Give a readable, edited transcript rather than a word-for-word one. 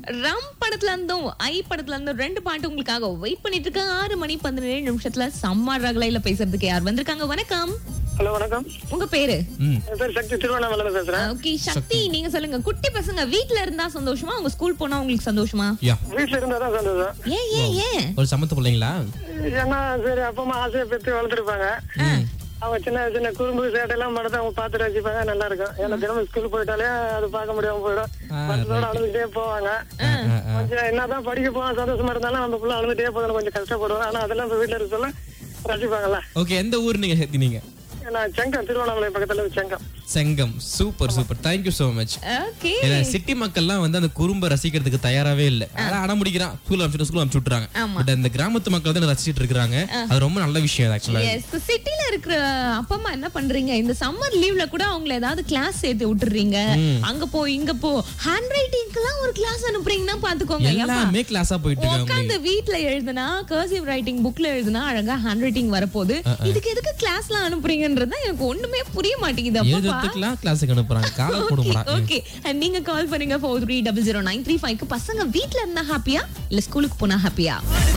ரம் படத்துல இருந்தும் ஐ படத்துல இருந்தும் 2 பாட்டு உங்களுக்காக வெயிட் பண்ணிட்டு இருக்காங்க. 6:17 சம்மா ரகலையில பேசுறதுக்கு யார் வந்திருக்காங்க? வணக்கம். ஹலோ வணக்கம். உங்க பேரு? பேர் சக்தி, திருவண்ணாமலை பேசுறேன். ஓகே சக்தி, நீங்க சொல்லுங்க. குட்டி பசங்க வீட்ல இருந்தா சந்தோஷமா, உங்க ஸ்கூல் போனா உங்களுக்கு சந்தோஷமா? வீட்டுல இருந்தா தான் சந்தோஷம். ஏன் ஒரு சமத்து பிள்ளைங்களா? ஏன்னா சரி அப்பா அம்மா ஆசையை பெற்று வளர்த்துருப்பாங்க. அவங்க சின்ன சின்ன குறும்பு சேட்டை எல்லாம் பண்ணதை அவங்க பாத்துட்டு வச்சுப்பாங்க. நல்லா இருக்கும். ஏன்னா தினமும் ஸ்கூல் போயிட்டாலே அது பார்க்க முடியாம போயிடும். மனசோட அழுதுட்டே போவாங்க. கொஞ்சம் என்னதான் படிக்க போனா சந்தோஷமா இருந்தாலும் நம்ம பிள்ளை அழுதுட்டே போகணும், கொஞ்சம் கஷ்டப்படுவோம். ஆனா அதெல்லாம் இப்ப வீட்டுல இருக்க சொல்ல ரசிப்பாங்கல்ல. ஓகே, எந்த ஊர் நீங்க சேர்த்தீங்க? நான் செங்கம், திருவண்ணாமலை பக்கத்துல Chengam. Chengam. Super super, thank you so much. Okay. City மக்கள்லாம் வந்து அந்த குறும்ப ரசிக்கிறதுக்கு தயாராவே இல்ல. அடம் முடிக்கிறான், ஸ்கூல் அனுப்பிச்சு விட்டுறாங்க. பட் இந்த கிராமத்து மக்கள் தான் ரசிச்சிட்டு இருக்காங்க. அது ரொம்ப நல்ல விஷயம் ஆக்சுவலா. எஸ், சிட்டில இருக்கிற அப்பா அம்மா என்ன பண்றீங்க, இந்த சம்மர் லீவ்ல கூட அவங்கள ஏதாவது கிளாஸ் சேர்த்து விட்டுறீங்க. அங்க போ இங்க போ, ஹேண்ட் ரைட்டிங்க்குலாம் ஒரு கிளாஸ் அனுப்புறீங்கன்னா பாத்துக்கோங்க. எல்லாமே கிளாஸா போயிட்டு இருக்காங்க. உட்கார்ந்து வீட்ல எழுதுனா கர்சிவ் ரைட்டிங் புக்ல எழுதுனா அழகா ஹேண்ட் ரைட்டிங் வரப்போகுது. இதுக்கு எதுக்கு கிளாஸ்லாம் அனுப்புறீங்கன்றத எனக்கு ஒண்ணுமே புரிய மாட்டேங்குது. எழுதுறதுக்குலாம் கிளாஸுக்கு அனுப்புறாங்க. கால போடுமா? ஓகே, நீங்க கால் பண்ணுங்க 43009335. பசங்க வீட்ல இருந்தா ஹாப்பியா இல்ல ஸ்கூலுக்கு போனா ஹாப்பியா?